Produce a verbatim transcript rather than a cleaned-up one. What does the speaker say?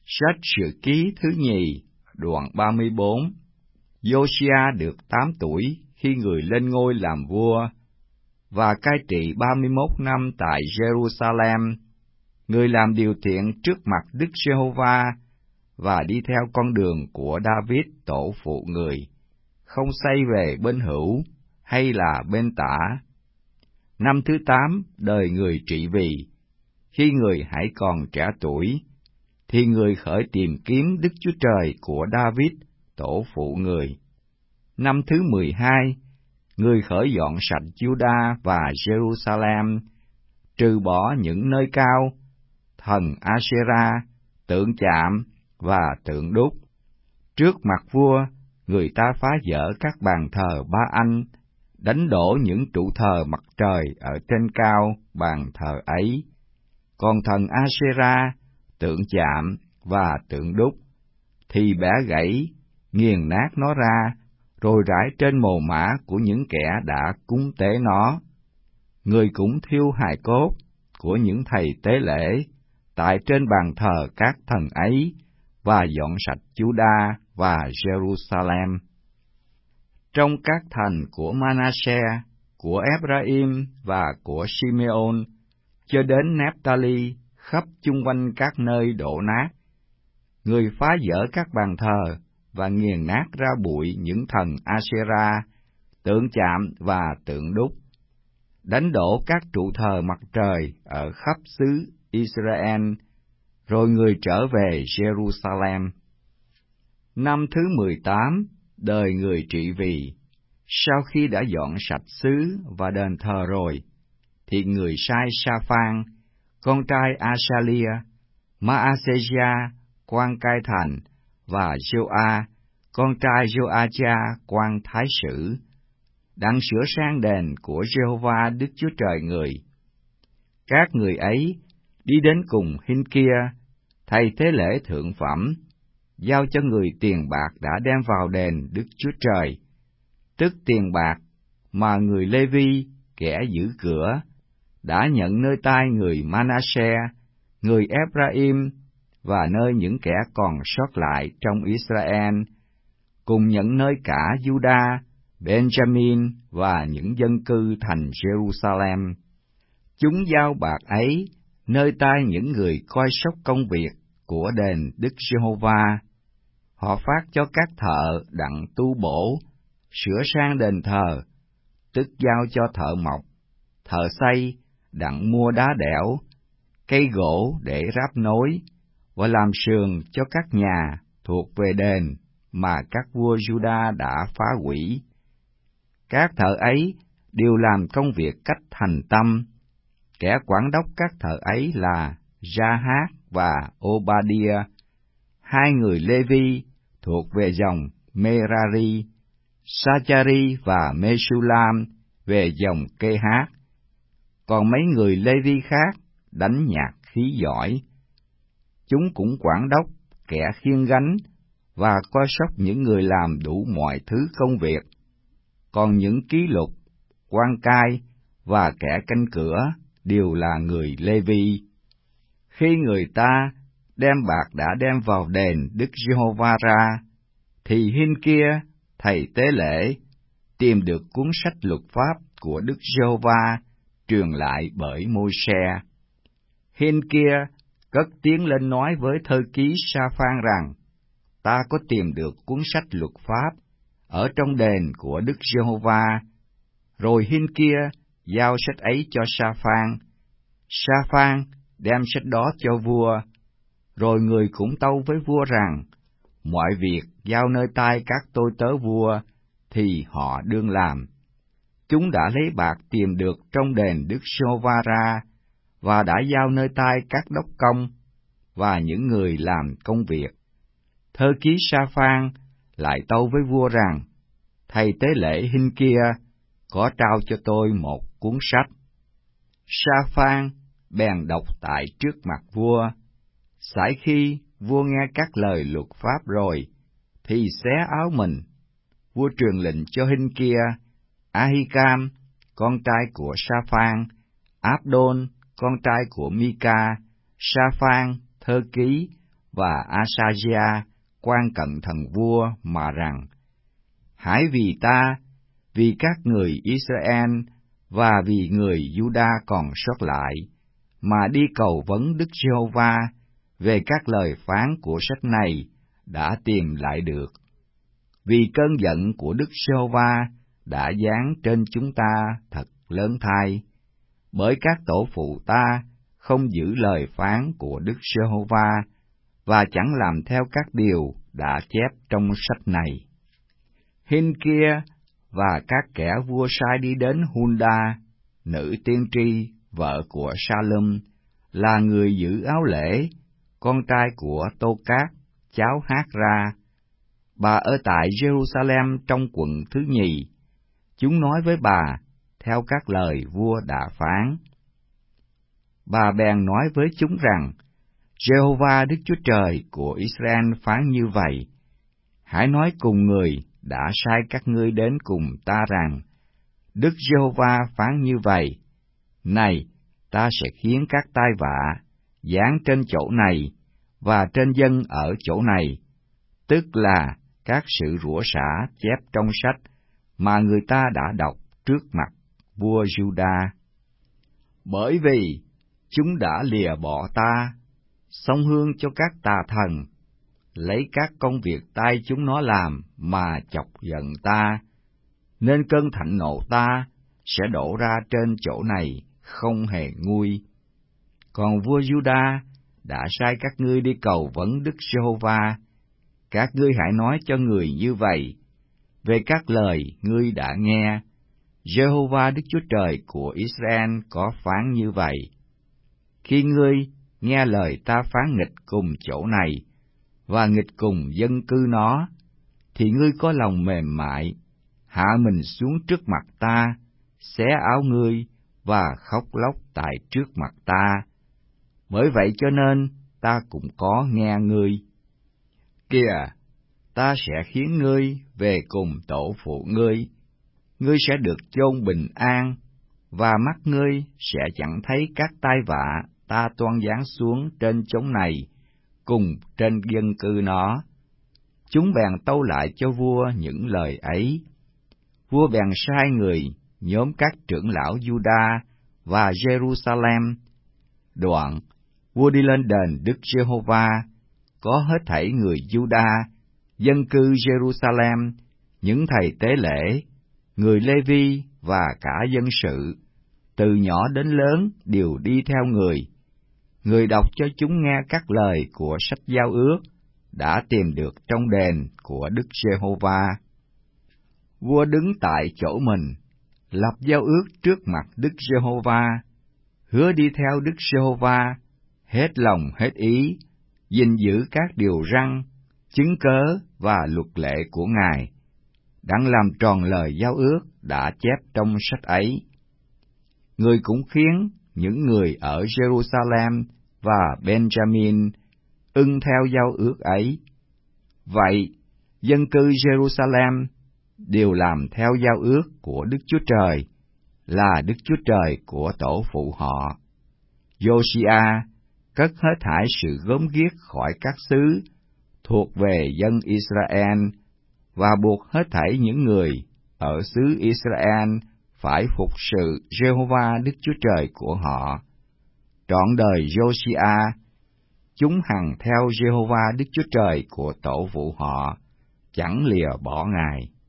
Sách Sử Ký thứ nhì, đoạn ba mươi bốn. Giô-si-a được tám tuổi khi người lên ngôi làm vua, và cai trị ba mươi mốt năm tại Jerusalem. Người làm điều thiện trước mặt Đức Giê-hô-va, và đi theo con đường của David tổ phụ người, không xoay về bên hữu hay là bên tả. Năm thứ tám đời người trị vì, khi người hãy còn trẻ tuổi, thì người khởi tìm kiếm Đức Chúa Trời của David tổ phụ người. Năm thứ mười hai, người khởi dọn sạch Juda và Jerusalem, trừ bỏ những nơi cao, thần Asera, tượng chạm và tượng đúc. Trước mặt vua, người ta phá dỡ các bàn thờ Ba Anh, đánh đổ những trụ thờ mặt trời ở trên cao bàn thờ ấy. Còn thần Asera, tượng chạm và tượng đúc thì bẻ gãy, nghiền nát nó ra, rồi rải trên mồ mả của những kẻ đã cúng tế nó. Người cũng thiêu hài cốt của những thầy tế lễ tại trên bàn thờ các thần ấy, và dọn sạch Juda và Jerusalem. Trong các thành của Manasseh, của Ephraim và của Simeon, cho đến Nephtali, khắp chung quanh các nơi đổ nát, người phá dỡ các bàn thờ và nghiền nát ra bụi những thần Asera, tượng chạm và tượng đúc, đánh đổ các trụ thờ mặt trời ở khắp xứ Israel, rồi người trở về Jerusalem. Năm thứ mười tám đời người trị vì, sau khi đã dọn sạch xứ và đền thờ rồi, thì người sai Sa-phan, con trai Asalia, Ma-a-sê-gia, quan cai thành, và Giô-a, con trai Giô-a-cha, quan thái sử, đặng sửa sang đền của Giê-hô-va Đức Chúa Trời người. Các người ấy đi đến cùng Hin-kia, thầy tế lễ thượng phẩm, giao cho người tiền bạc đã đem vào đền Đức Chúa Trời, tức tiền bạc mà người Lê-vi, kẻ giữ cửa, đã nhận nơi tay người Manasseh, người Ephraim, và nơi những kẻ còn sót lại trong Israel, cùng nhận nơi cả Juda, Benjamin và những dân cư thành Jerusalem. Chúng giao bạc ấy nơi tay những người coi sóc công việc của đền Đức Giê-hô-va. Họ phát cho các thợ đặng tu bổ, sửa sang đền thờ, tức giao cho thợ mộc, thợ xây đặng mua đá đẽo, cây gỗ để ráp nối, và làm sườn cho các nhà thuộc về đền mà các vua Juda đã phá hủy. Các thợ ấy đều làm công việc cách thành tâm. Kẻ quản đốc các thợ ấy là Gia-hát và Ô-ba-dia, hai người Lê-vi thuộc về dòng Merari, Sa-cha-ri và Mê-su-lam về dòng Kê-hát. Còn mấy người Lê-vi khác đánh nhạc khí giỏi. Chúng cũng quản đốc, kẻ khiêng gánh, và coi sóc những người làm đủ mọi thứ công việc. Còn những ký lục, quan cai và kẻ canh cửa đều là người Lê-vi. Khi người ta đem bạc đã đem vào đền Đức Giê-hô-va ra, thì Hin-kia, thầy tế lễ, tìm được cuốn sách luật pháp của Đức Giê-hô-va truyền lại bởi Môi-se. Hin-kia cất tiếng lên nói với thơ ký Sa-phan rằng: Ta có tìm được cuốn sách luật pháp ở trong đền của Đức Giê-hô-va. Rồi Hin-kia giao sách ấy cho Sa-phan. Sa-phan đem sách đó cho vua. Rồi người cũng tâu với vua rằng: Mọi việc giao nơi tay các tôi tớ vua, thì họ đương làm. Chúng đã lấy bạc tìm được trong đền Đức Giê-hô-va ra, và đã giao nơi tay các đốc công và những người làm công việc. Thơ ký Sa-phan lại tâu với vua rằng: Thầy tế lễ Hin-kia có trao cho tôi một cuốn sách. Sa-phan bèn đọc tại trước mặt vua. Sải khi vua nghe các lời luật pháp rồi, thì xé áo mình. Vua truyền lệnh cho Hin-kia, A-hi-cam, con trai của Sa-phan, Áp-đôn, con trai của Mi-ca, Sa-phan, thơ ký, và Asazia quan cận thần vua mà rằng: Hãy vì ta, vì các người Israel và vì người Juda còn sót lại, mà đi cầu vấn Đức Giê-hô-va về các lời phán của sách này đã tìm lại được. Vì cơn giận của Đức Giê-hô-va đã giáng trên chúng ta thật lớn thay, bởi các tổ phụ ta không giữ lời phán của Đức Giê-hô-va và chẳng làm theo các điều đã chép trong sách này. Hin-kia và các kẻ vua sai đi đến Hulda, nữ tiên tri, vợ của Sa-lum, là người giữ áo lễ, con trai của Tô-cát, cháu Hát-ra. Bà ở tại Jerusalem trong quận thứ nhì. Chúng nói với bà theo các lời vua đã phán. Bà bèn nói với chúng rằng: Giê-hô-va Đức Chúa Trời của Israel phán như vậy: Hãy nói cùng người đã sai các ngươi đến cùng ta rằng: Đức Giê-hô-va phán như vậy: Này, ta sẽ khiến các tai vạ giáng trên chỗ này và trên dân ở chỗ này, tức là các sự rủa xả chép trong sách mà người ta đã đọc trước mặt vua Juda. Bởi vì chúng đã lìa bỏ ta, xông hương cho các tà thần, lấy các công việc tay chúng nó làm mà chọc giận ta, nên cơn thạnh nộ ta sẽ đổ ra trên chỗ này không hề nguôi. Còn vua Juda đã sai các ngươi đi cầu vấn Đức Giê-hô-va. Các ngươi hãy nói cho người như vậy về các lời ngươi đã nghe: Giê-hô-va Đức Chúa Trời của Israel có phán như vậy: Khi ngươi nghe lời ta phán nghịch cùng chỗ này và nghịch cùng dân cư nó, thì ngươi có lòng mềm mại, hạ mình xuống trước mặt ta, xé áo ngươi và khóc lóc tại trước mặt ta. Bởi vậy cho nên ta cũng có nghe ngươi. Kìa, ta sẽ khiến ngươi về cùng tổ phụ ngươi, ngươi sẽ được chôn bình an, và mắt ngươi sẽ chẳng thấy các tai vạ ta toan giáng xuống trên chốn này, cùng trên dân cư nó. Chúng bèn tâu lại cho vua những lời ấy. Vua bèn sai người nhóm các trưởng lão Juda và Jerusalem. Đoạn, vua đi lên đền Đức Giê-hô-va, có hết thảy người Juda, dân cư Jerusalem, những thầy tế lễ, người Lê-vi và cả dân sự, từ nhỏ đến lớn đều đi theo người. Người đọc cho chúng nghe các lời của sách giao ước đã tìm được trong đền của Đức Giê-hô-va. Vua đứng tại chỗ mình, lập giao ước trước mặt Đức Giê-hô-va, hứa đi theo Đức Giê-hô-va hết lòng hết ý, gìn giữ các điều răn, chứng cớ và luật lệ của Ngài, đặng làm tròn lời giao ước đã chép trong sách ấy. Người cũng khiến những người ở Jerusalem và Benjamin ưng theo giao ước ấy. Vậy, dân cư Jerusalem đều làm theo giao ước của Đức Chúa Trời, là Đức Chúa Trời của tổ phụ họ. Josiah cất hết thảy sự gớm ghiếc khỏi các xứ thuộc về dân Israel, và buộc hết thảy những người ở xứ Israel phải phục sự Giê-hô-va Đức Chúa Trời của họ. Trọn đời Josiah, chúng hằng theo Giê-hô-va Đức Chúa Trời của tổ phụ họ, chẳng lìa bỏ Ngài.